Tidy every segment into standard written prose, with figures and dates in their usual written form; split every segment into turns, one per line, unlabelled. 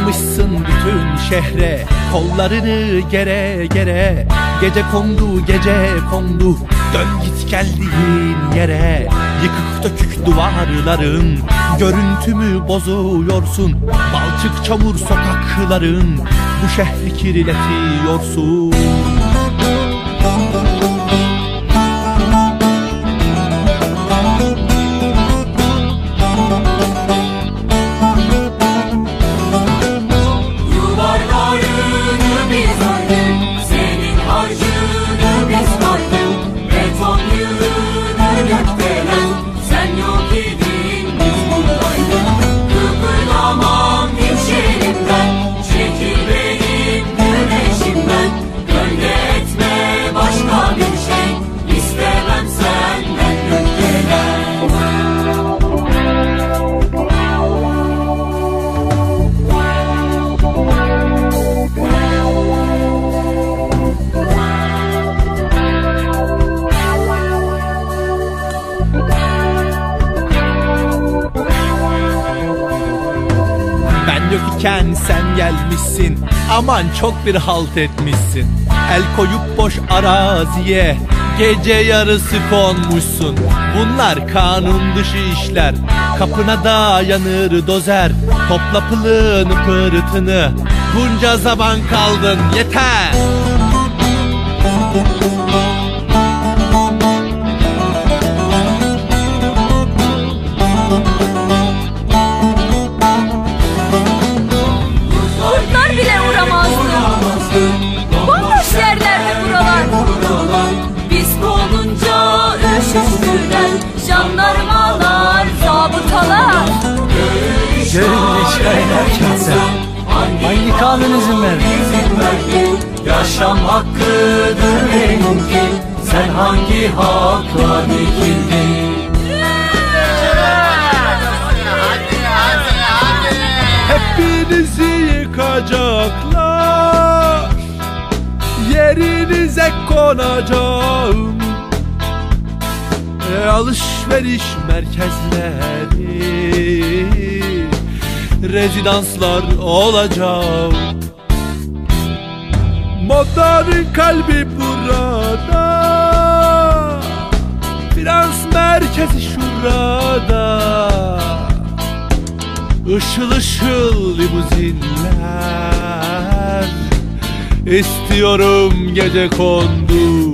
Yaymışsın bütün şehre kollarını gere gere. Gece kondu gece kondu, dön git geldiğin yere. Yıkık dökük duvarların görüntümü bozuyorsun. Balçık çamur sokakların bu şehri kirletiyorsun. Yokken sen gelmişsin, aman çok bir halt etmişsin. El koyup boş araziye gece yarısı konmuşsun. Bunlar kanun dışı işler, kapına dayanır dozer. Topla pılını pırtını, bunca zaman kaldın yeter.
Bomboş yerlerde buralar. Biz olunca üşüştüler jandarmalar, zabıtalar.
Gönlünü çaylarken sen hangi kanun izin verdi? Yaşam hakkıdır benimki, sen hangi hakla dikildin?
Hepinizi yıkacaklar, yerinize konacağım. Alışveriş merkezleri, rezidanslar olacak. Modanın kalbi burada, finans merkezi şurada. Işıl ışıl limuzinler istiyorum gece kondu.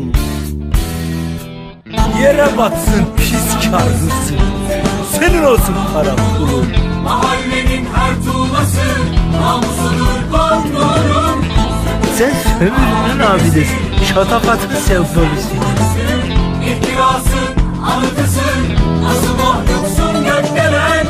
Yere batsın pis kargısı, senin olsun param pulun.
Mahallenin her tuğlası namusudur kondurum.
Sen sömürünün abidesin, şatafatın sevdalısın.
İhtirasın anıtısın, nasıl mahluksun gökdelen.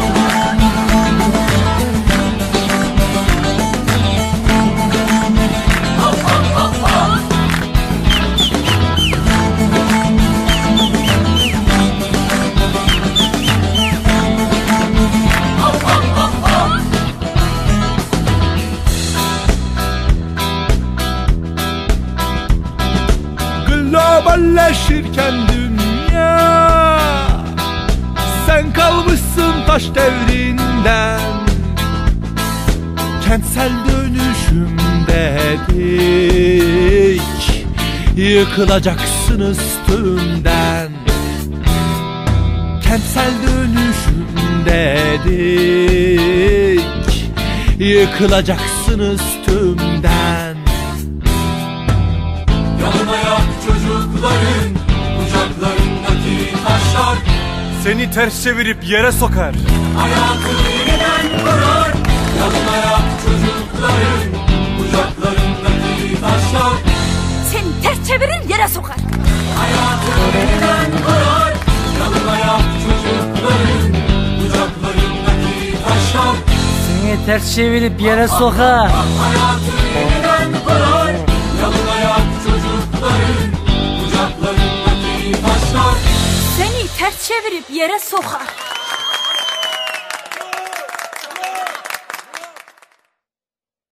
Globalleşirken dünya, sen kalmışsın taş devrinden. Kentsel dönüşüm dedik, yıkılacaksın üstümden. Kentsel dönüşüm dedik, yıkılacaksın üstümden.
Yanına yak çocukların, kucaklarındaki taşlar
Seni ters çevirip yere sokar.
hayatını yeniden kurar. Yanına yak çocukların, kucaklarındaki taşlar
Seni ters çevirir yere sokar.
hayatını yeniden kurar. Yanına yak çocukların, kucaklarındaki taşlar
Seni ters çevirip yere sokar.
hayatını yeniden kurar. Yanına yak çocukların, kucaklarındaki taşlar
Seni ters çevirip yere sokar.